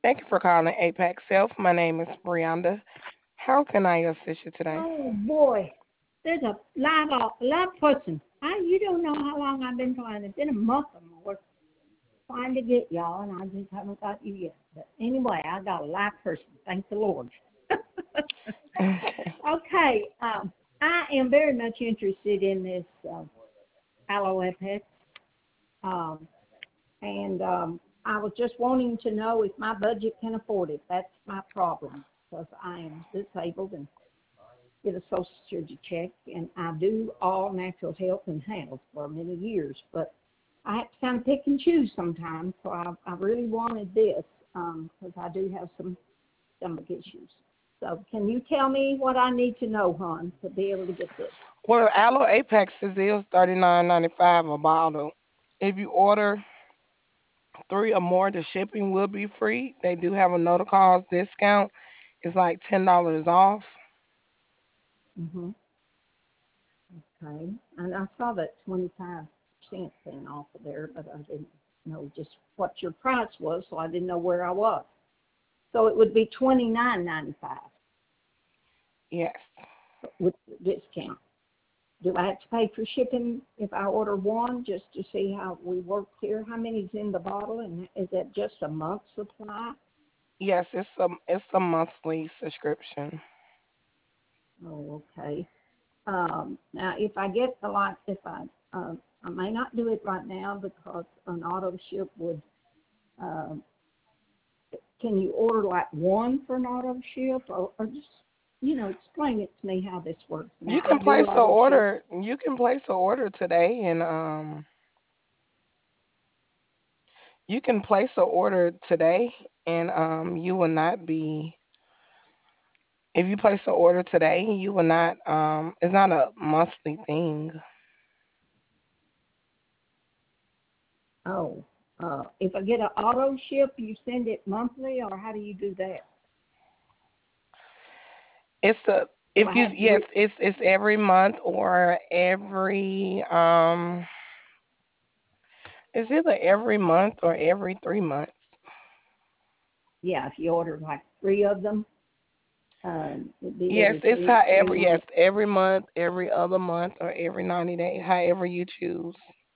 Thank you for calling Apex Self. My name is Brianda. How can I assist you today? Oh boy, there's a live person. You don't know how long I've been trying. It's been a month or more trying to get y'all, and I just haven't got you yet. But anyway, I got a live person. Thank the Lord. Okay. Okay, I am very much interested in this Aloe Epic, um, and I was just wanting to know if my budget can afford it. That's my problem because I am disabled and get a Social Security check, and I do all natural health and health for many years, but I have to kind of pick and choose sometimes. So I really wanted this because I do have some stomach issues. So can you tell me what I need to know, hon, to be able to get this? Well, Aloe Apex is $39.95 a bottle. If you order three or more, the shipping will be free. They do have a no cost discount. It's like $10 off. Mm-hmm. Okay. And I saw that 25% thing off of there, but I didn't know just what your price was, so I didn't know where I was. So it would be 29.95 Yes. with the discount. Do I have to pay for shipping if I order one just to see how we work here? How many's in the bottle, and is that just a month supply? Yes, it's a monthly subscription. Oh, okay. Now, if I get a lot, if I may not do it right now because an auto ship would. Um, can you order like one for an auto ship, or just explain it to me how this works? You Now, can I do place a auto ship. order. You can place an order today, and you can place an order today, and you will not be. If you place an order today, you will not. It's not a monthly thing. Oh, if I get an auto ship, you send it monthly, or how do you do that? It's a Do if I you have to yes, it's every month or every it's either every month or every 3 months. yeah, if you order like three of them, it'd be every Yes, it's three however, months. yes, every month, every other month, or every 90 days, however you choose.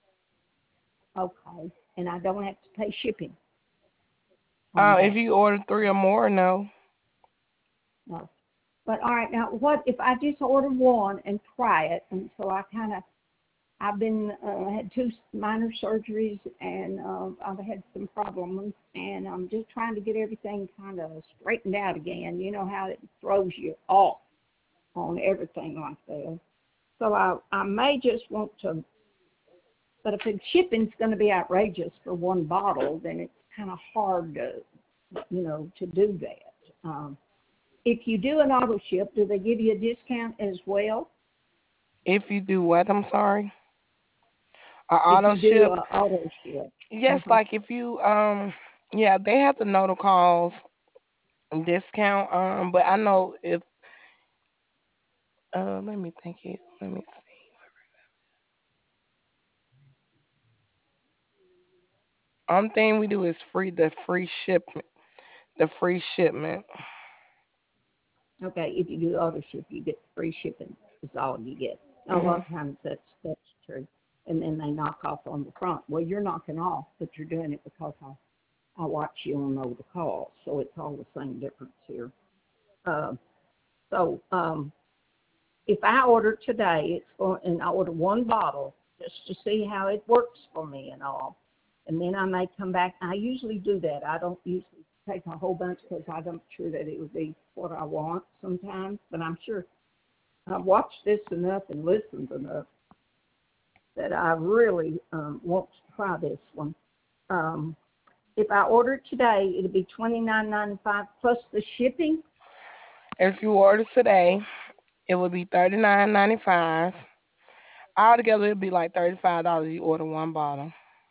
Okay, and I don't have to pay shipping on If that. you order three or more, no. No. But all right, now what if I just order one and try it? And so I've been had two minor surgeries, and I've had some problems, and I'm just trying to get everything kind of straightened out again. You know how it throws you off on everything like that. So I may just want to, but if the shipping's going to be outrageous for one bottle, then it's kind of hard to do that. If you do an auto ship, do they give you a discount as well? If you do what, I'm sorry, a If auto you do ship, an auto ship, yes, uh-huh. like if you yeah, they have the no to calls discount. But I know if let me think it. Let me see. Only thing we do is free shipment. The free shipment. Okay, if you do auto ship, you get free shipping. Is all you get. A lot Hmm. of times that's true, and then they knock off on the front. Well, you're knocking off, but you're doing it because I watch you on all the calls, so it's all the same difference here. Uh, so if I order today, and I order one bottle just to see how it works for me and all, and then I may come back. I usually do that. I don't usually take a whole bunch because I'm sure that it would be what I want sometimes, but I'm sure I've watched this enough and listened enough that I really want to try this one. Um, if I order it today, it'll be $29.95 plus the shipping. If you order today, it will be $39.95. Altogether, it'll be like $35. You order one bottle.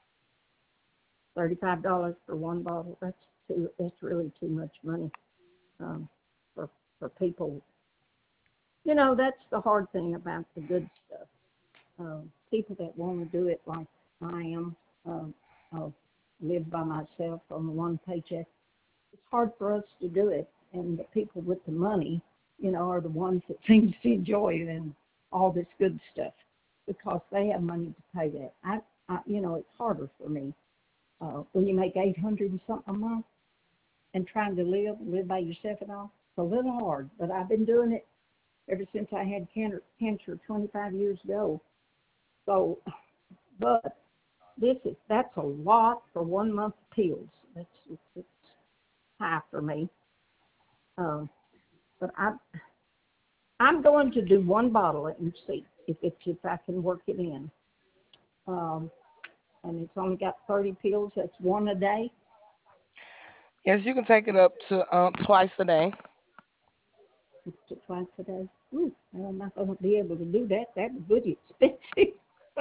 $35 for one bottle. That's really too much money um, for people. That's the hard thing about the good stuff. People that want to do it like I am, uh, live by myself on one paycheck. It's hard for us to do it, and the people with the money, are the ones that seem to enjoy it and all this good stuff because they have money to pay that. It's harder for me when you make 800 and something a month and trying to live by yourself and all. It's a little hard, but I've been doing it ever since I had cancer 25 years ago. So, but that's a lot for 1 month of pills. It's high for me. But I'm going to do one bottle and see if I can work it in. And it's only got 30 pills. That's one a day. Yes, you can take it up to twice a day. To twice a day. Ooh, well, I'm not going to be able to do that. That's really expensive.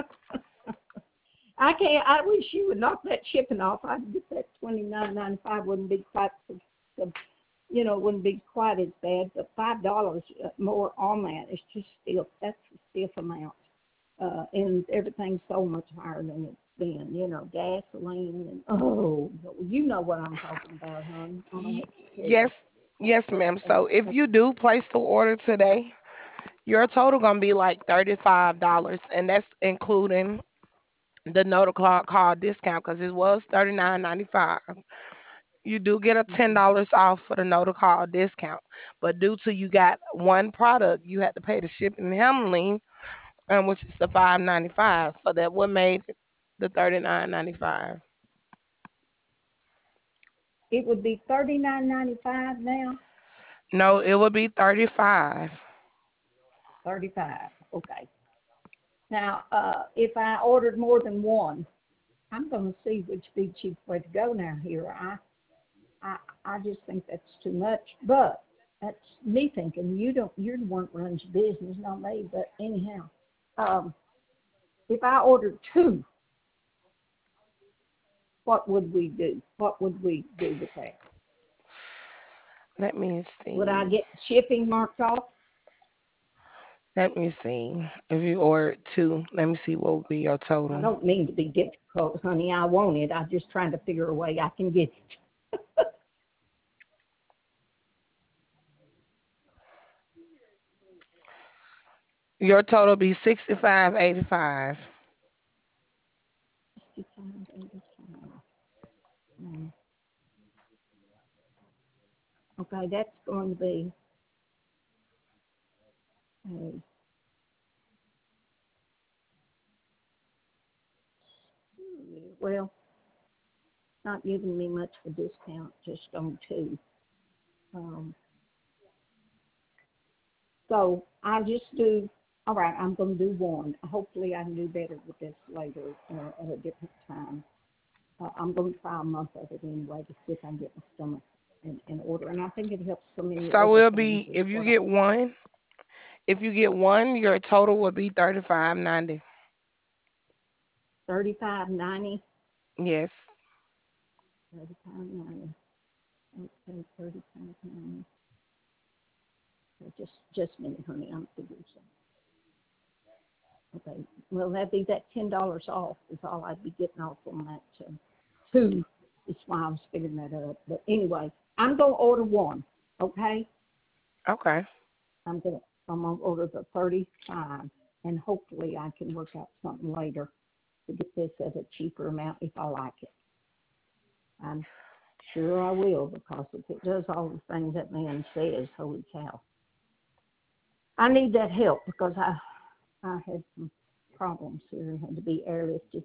I can't. I wish you would knock that shipping off. I'd get that $29.95. Wouldn't be quite wouldn't be quite as bad. But $5 more on that is just still that's a stiff amount. And everything's so much higher than it's been. Gasoline and you know what I'm talking about, hon. I don't Y- have to tell yes, you. yes, ma'am. So if But you do place the order today, your total gonna be like $35, and that's including the no call discount because it was 39.95. You do get a $10 off for the no call discount, but due to you got one product, you had to pay the shipping and handling, which is the 5.95. So that what made it the 39.95. it would be $39.95 now. No, it would be 35. 35. Okay. Now, if I ordered more than one, I'm going to see which be the cheap way to go now here. I, I just think that's too much, but that's me thinking. You're the one that runs your business, not me. But anyhow, um, if I ordered two, what would we do? What would we do with that? Let me Would I see. get shipping marked off? Let me see. If you ordered two, let me see what would be your I total. don't mean to be difficult, honey. I want it. I'm just trying to figure a way I can get it. Your total be 65.85. 65, 85. Mm. Okay, that's going to be a, well, not giving me much for discount, just on two. Um, so I just do, all right, I'm going to do one. Hopefully I can do better with this later at a different time. I'm going to try a month of it anyway to see if I can get my stomach in order. And I think it helps so many So other it'll things be is what I, if you get one, your total will be 35.90. 35.90, Yes. 35.90. Okay, 35.90. So just a minute, honey. I'm figuring something. Okay. Well, that'd be that $10 off is all I'd be getting off on that two. Is why I was figuring that up. But anyway, I'm gonna order one. Okay. Okay. I'm gonna order the 35, and hopefully I can work out something later to get this at a cheaper amount if I like it. I'm sure I will because if it does all the things that man says, holy cow. I need that help because I had some problems here and had to be airlifted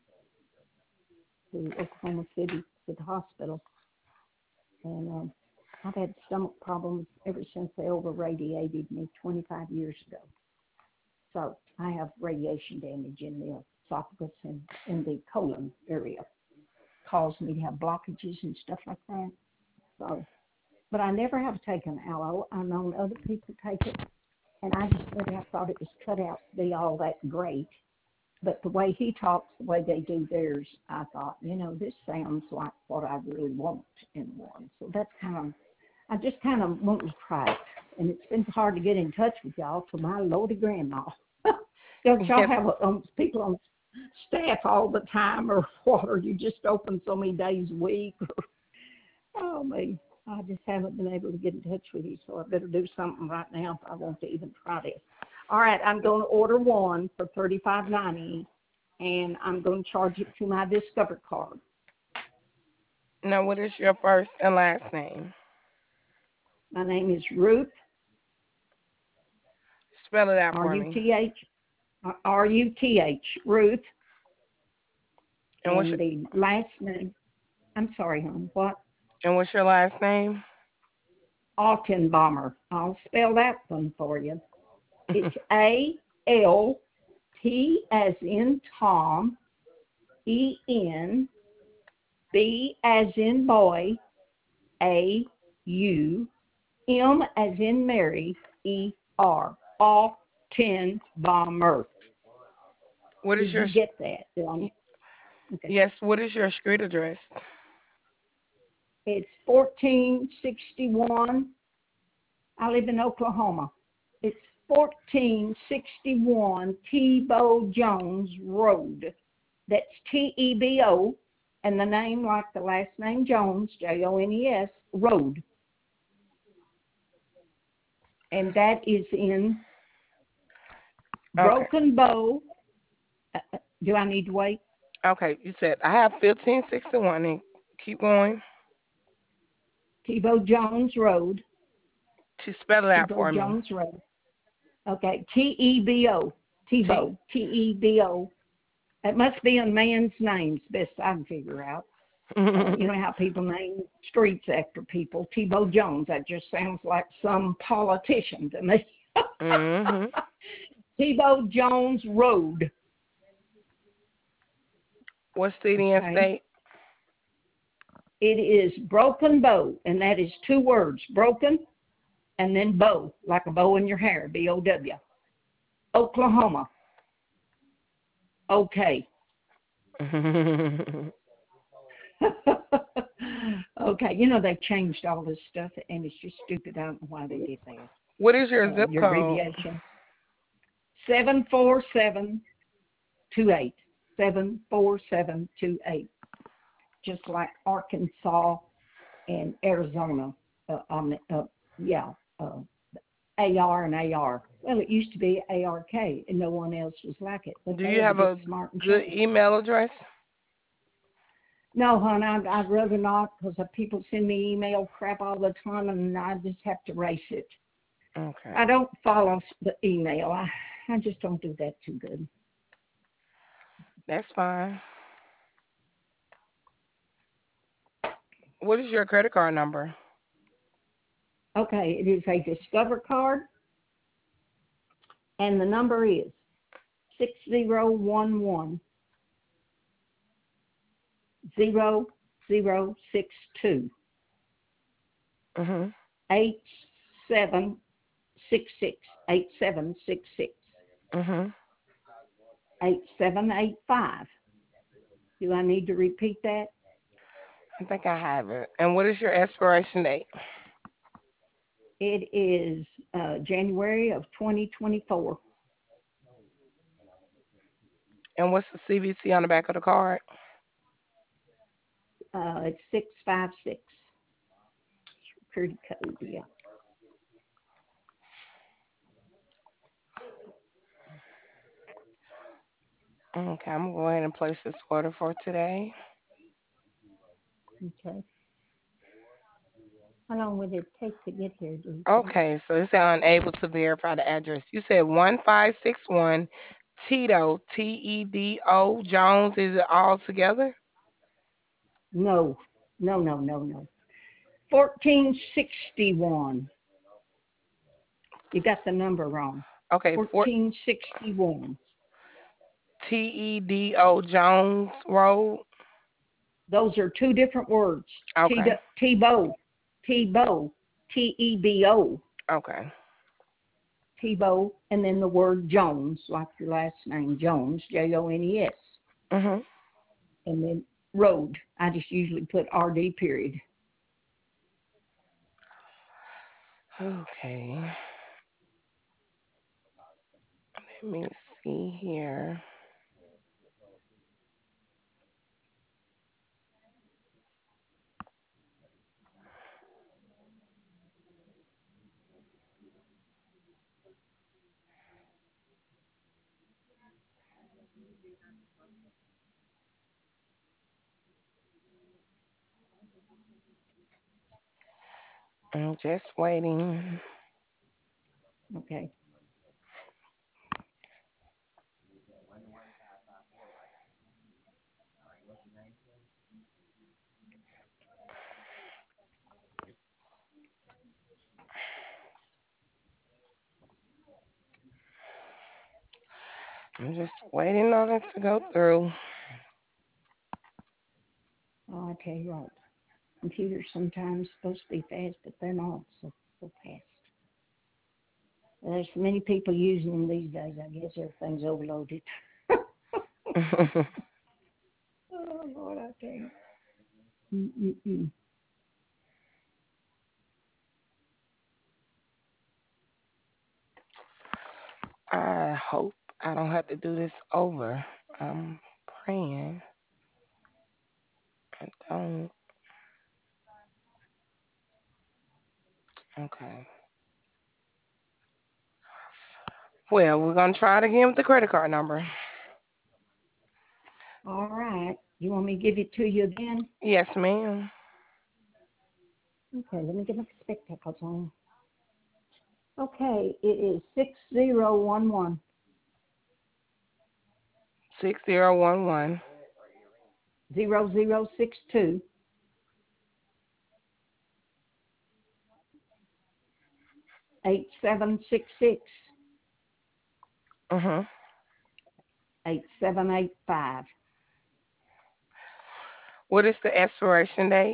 to Oklahoma City to the hospital. And I've had stomach problems ever since they over radiated me 25 years ago. So I have radiation damage in the esophagus and in the colon area. Caused me to have blockages and stuff like that. So, but I never have taken aloe. I've known other people take it, and I just never have thought it was cut out to be all that great. But the way he talks, the way they do theirs, I thought, this sounds like what I really want in one. So that's I just kind of want to try it. And it's been hard to get in touch with y'all for my lordy grandma. Don't y'all Yes. have people on staff all the time or what? Or you just open so many days a week? Oh, me. I just haven't been able to get in touch with you, so I better do something right now if I want to even try this. All right, I'm going to order one for $35.90, and I'm going to charge it to my Discover card. Now, what is your first and last name? My name is Ruth, Spell it out for me. R-U-T-H, R-U-T-H, Ruth, And what's and your, the last name, I'm sorry, hon, what? and what's your last name? Altenbomber. I'll spell that one for you. It's A-L-T as in Tom, E-N, B as in boy, A-U, M as in Mary, E-R. Altenbomber. What is Did your you get that? Okay. yes? What is your street address? It's 1461. I live in Oklahoma. It's 1461 Tebow Jones Road. That's T-E-B-O, and the name like the last name Jones, J-O-N-E-S, Road. And that is in Okay. Broken Bow. Do I need to wait? Okay. You said I have 1561. And keep going. Tebow Jones Road. To spell it out Tebow for me. Jones Road. Okay, T-E-B-O. T. Tebow, T-E-B-O. It must be a man's name, best I can figure out. You know how people name streets after people. Tebow Jones, that just sounds like some politician to me. Mhm. Tebow Jones Road. What city and Okay. state? It is Broken Bow, and that is two words, broken and then bow, like a bow in your hair, B-O-W. Oklahoma. Okay. Okay, you know they've changed all this stuff, and it's just stupid. I don't know why they did that. What is your zip Your code? abbreviation 74728. 74728. Just like Arkansas and Arizona. On the yeah, uh, AR and AR. Well, it used to be ARK, and no one else was like it. But Do they you had to have get a smart and good change. email address? No, hon, I'd rather not because people send me email crap all the time, and I just have to erase it. Okay. I don't follow the email. I just don't do that too good. That's fine. What is your credit card number? Okay, it is a Discover card, and the number is 6011 0062 Mhm. 8766 8766 Mhm. 8785. Do I need to repeat that? I think I have it. And what is your expiration date? It is January of 2024. And what's the CVC on the back of the card? It's 656. Security code, yeah. Okay, I'm gonna go ahead and place this order for today. Okay. How long would it take to get here, do you think? Okay, so it's unable to verify the address. You said 1561 Tito, T-E-D-O Jones. Is it all together? No, no. 1461. You got the number wrong. Okay, 1461. T-E-D-O Jones Road. Those are two different words. Okay, Tebow. Tebow. T-E-B-O. okay. Tebow. And then the word Jones, like your last name, Jones, J-O-N-E-S. Mhm. And then road. I just usually put R-D period. Okay. Let me see here. I'm just waiting. Okay. I'm just waiting on it to go through. Oh, I tell you what, computers sometimes supposed to be fast, but they're not so fast. There's so many people using them these days. I guess everything's overloaded. Oh Lord, I tell you. Mm-mm-mm. I hope I don't have to do this over. I'm praying I don't. Okay. Well, we're gonna try it again with the credit card number. All right. You want me to give it to you again? Yes, ma'am. Okay, let me get my spectacles on. Okay, it is 6011 6011 0062 8766 Mhm. 8785. What is the expiration date?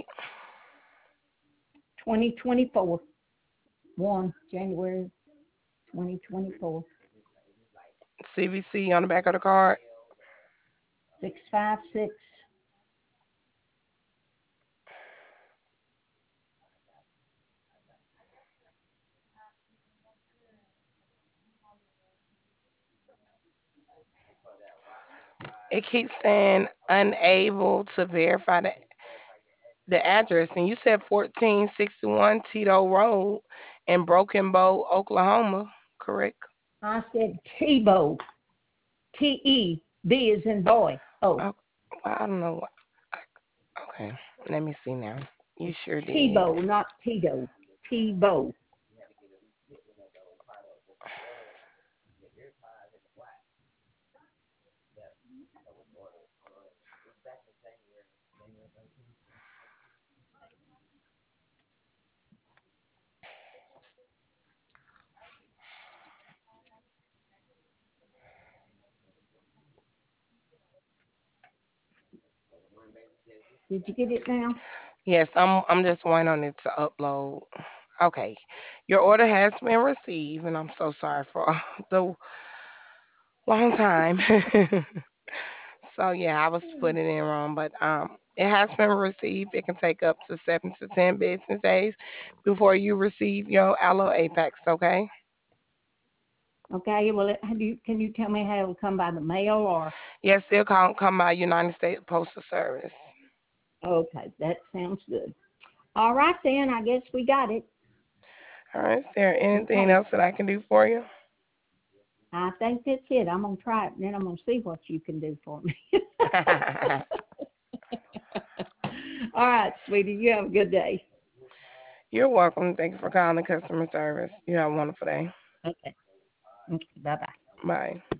2024. 1 January 2024. CVC on the back of the card. 656. It keeps saying unable to verify the address, and you said 1461 Tito Road in Broken Bow, Oklahoma, correct? I said Tebow. T-E-B is in boy. Oh, Oh, well, I don't know. Okay, let me see now. You it's sure did. Tebow, not Tito. Tebow. Did you get it now? Yes, I'm just waiting on it to upload. Okay. Your order has been received, and I'm so sorry for the long time. So yeah, I was putting it in wrong, but it has been received. It can take up to 7 to 10 business days before you receive your Allo Apex. Okay. Okay, well, can you tell me how it'll come by the mail or? Yes, it'll come by United States Postal Service. Okay, that sounds good. All right, then, I guess we got it. All right. Is there anything Okay, else that I can do for you? I think that's it. I'm going to try it, and then I'm going to see what you can do for me. All right, sweetie, you have a good day. You're welcome. Thank you for calling the customer service. You have a wonderful day. Okay, okay, bye-bye. Bye.